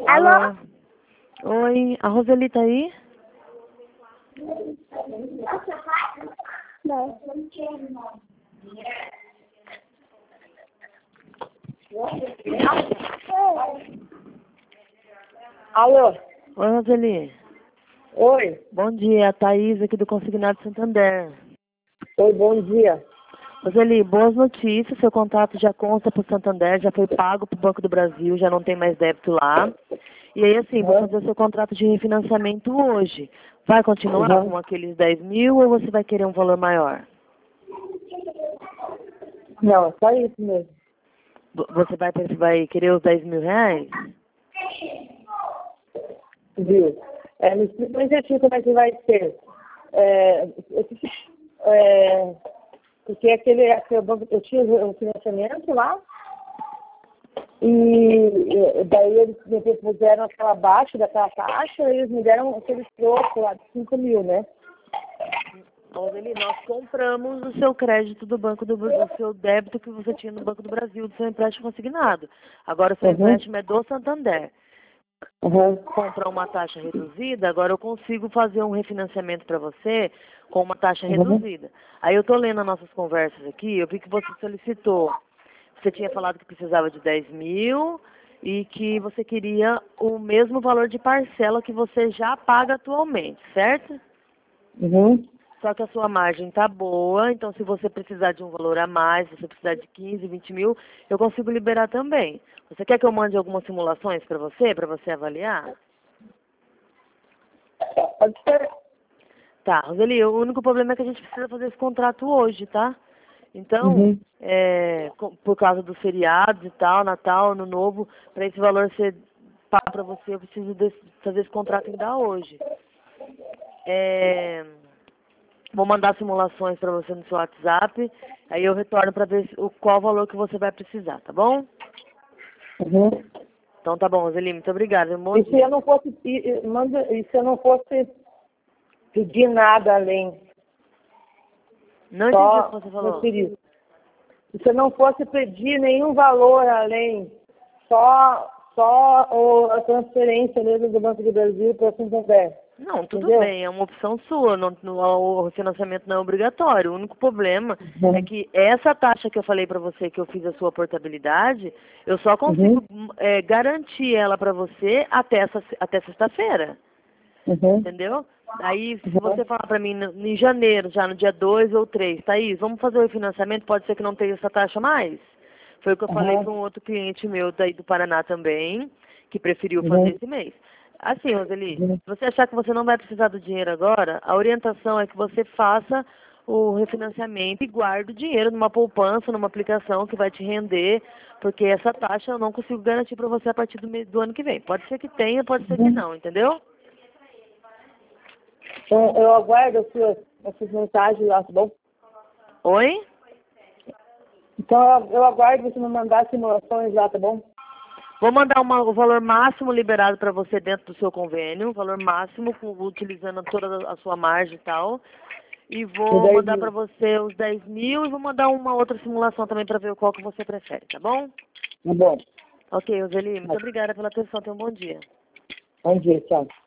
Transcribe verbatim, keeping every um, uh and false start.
Alô? Oi, a Roseli tá aí? Não. Alô? Oi, Roseli. Oi. Bom dia, a Thaís aqui do Consignado Santander. Oi, bom dia. Roseli, boas notícias, seu contrato já consta pro Santander, já foi pago pro Banco do Brasil, já não tem mais débito lá. E aí, assim, vou Uhum. fazer o seu contrato de refinanciamento hoje. Vai continuar Uhum. com aqueles dez mil ou você vai querer um valor maior? Não, só isso mesmo. V- Você vai, vai querer os dez mil reais? Viu? É, me explica um jeitinho como é que vai ser. É, eu, é, porque aquele, aquele banco, eu tinha um financiamento lá, e, e daí eles me puseram aquela baixa daquela taxa, e eles me deram aquele troco lá de cinco mil, né? Roseli, nós compramos o seu crédito do Banco do Brasil, o seu débito que você tinha no Banco do Brasil, do seu empréstimo consignado. Agora o seu Uhum. empréstimo é do Santander. Uhum. Comprar uma taxa reduzida, agora eu consigo fazer um refinanciamento para você com uma taxa Uhum. reduzida. Aí eu estou lendo as nossas conversas aqui, eu vi que você solicitou, você tinha falado que precisava de dez mil e que você queria o mesmo valor de parcela que você já paga atualmente, certo? Uhum. Só que a sua margem está boa, então se você precisar de um valor a mais, se você precisar de quinze, vinte mil, eu consigo liberar também. Você quer que eu mande algumas simulações para você, para você avaliar? Pode ser. Tá, Roseli, o único problema é que a gente precisa fazer esse contrato hoje, tá? Então, Uhum. é, co- por causa dos feriados e tal, Natal, Ano Novo, para esse valor ser pago para você, eu preciso desse- fazer esse contrato ainda hoje. É, vou mandar simulações para você no seu WhatsApp, aí eu retorno para ver se- o, qual valor que você vai precisar, tá bom? Uhum. Então tá bom, Roseli, muito obrigada. Um bom E se dia. eu não fosse, e, e- manda, e se eu não fosse pedir nada além, Não entendi o que só você falou. transferir? E se eu não fosse pedir nenhum valor além, só, só o, a transferência mesmo do Banco do Brasil para o Santander? Não, tudo Entendeu? bem, é uma opção sua, não, não- o financiamento não é obrigatório. O único problema Uhum. é que essa taxa que eu falei para você, que eu fiz a sua portabilidade, eu só consigo Uhum. é, garantir ela para você até, essa, até sexta-feira, Uhum. entendeu? Aí, se Uhum. você falar para mim no- em janeiro, já no dia dois ou três, Thaís, vamos fazer o refinanciamento, pode ser que não tenha essa taxa mais? Foi o que eu falei para Uhum. um outro cliente meu daí do Paraná também, que preferiu fazer Uhum. esse mês. Assim, Roseli, Uhum. se você achar que você não vai precisar do dinheiro agora, a orientação é que você faça o refinanciamento e guarde o dinheiro numa poupança, numa aplicação que vai te render, porque essa taxa eu não consigo garantir para você a partir do, mês, do ano que vem. Pode ser que tenha, pode ser que Uhum. não, entendeu? Então, eu aguardo as suas, as suas mensagens lá, tá bom? Oi? Então, eu, eu aguardo você me mandar simulações lá, tá bom? Vou mandar uma, o valor máximo liberado para você dentro do seu convênio, o valor máximo, com- utilizando toda a sua margem e tal. E De vou dez mandar para mil. você os dez mil e vou mandar uma outra simulação também para ver qual que você prefere, tá bom? Tá bom. Ok, Roseli, muito obrigada pela atenção, tenha um bom dia. Bom dia, tchau.